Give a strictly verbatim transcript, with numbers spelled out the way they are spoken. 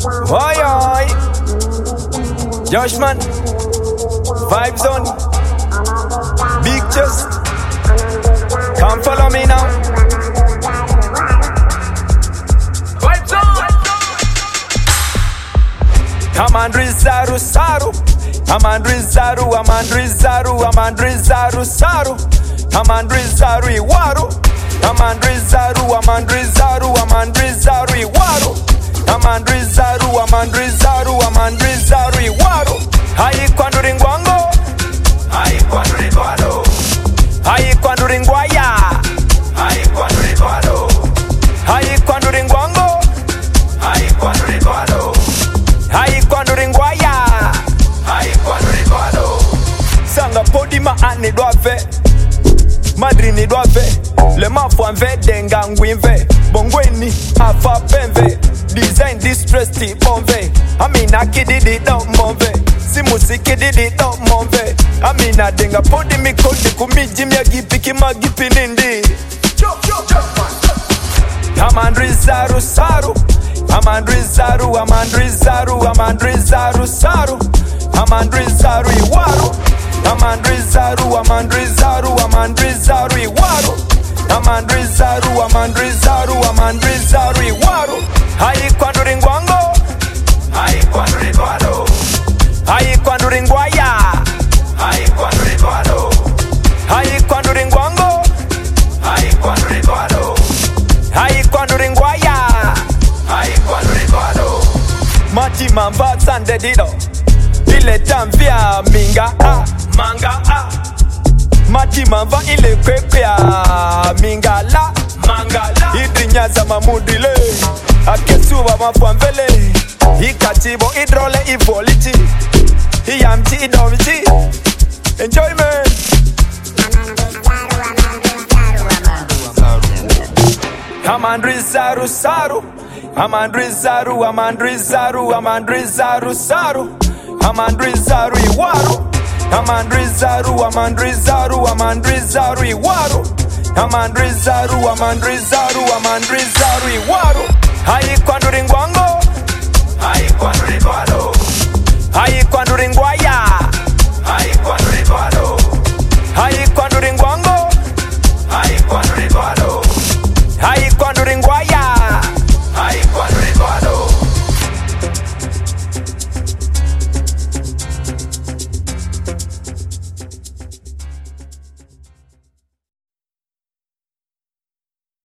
Oi, oi. Joshman, Vibes on, Big Just. Come follow me now. Vibes on. I'm Andri Zaru Saru. I'm Andri Zaru. I'm Andri Zaru. I'm Andri Zaru Saru. I'm Andri Zaru Iwaru. I'm Andri Zaru. I'm Andri Zaru. I'm Andri Zaru Iwaru. I'm Andri Zaru. I'm Andri Zaru. I'm Andri Zaru Iwaru. Hai quando ringwango. Hai quando ringwalo. Hai quando ringwaya. Hai quando ringwalo. Hai quando ringwango. Hai quando ringwalo. Hai quando ringwaya. Hai quando ringwalo. Sanga podi ma ane doave. Madri ni doave. Le mafo anve denga ngwinve. Bongweni afa penve. Design distress ti bonve. Amina kidi di don't monve. Si musiki di di don't monve. Amina denga podi mi kodi kumiji mi agipi kima gipi nindi. I'm Andri Zaru Saru. I'm Andri Zaru. I'm Andri Zaru. I'm Andri Zaru Saru. I'm Andri Zaru Iwaru. I'm Andri Zaru. I'm Andri Zaru. I'm Andri Zaru Iwaru. I'm Andri Zaru. I'm Andri Zaru. I'm Andri Zaru Iwaru. Hai quando ringwango. Hai quando ringwalo. Hai quando ringwaya. Hai quando ringwalo. Hai quando ringwango. Hai quando ringwalo. Hai quando ringwaya. Hai quando ringwalo. Mati mamba sande dido. Ile tamvia minga a manga a. Mati mamba ile kwekya minga la manga la. Idrinyaza mamudile. Akesuba mafwamvele. Ikatibo idrole ivoliti. Iyamti idomiti. Enjoyment. I'm Andri Zaru Saru. I'm Andri Zaru. I'm Andri Zaru. I'm Andri Zaru Saru. I'm Andri Zaru Iwaru. I'm Andri Zaru. I'm Andri Zaru. I'm Andri Zaru Iwaru. I'm Andri Zaru. I'm Andri Zaru. I'm Andri Zaru Iwaru. Hai quando ringwango. Hai quando ringwalo. Hai quando ringwaya. Hai quando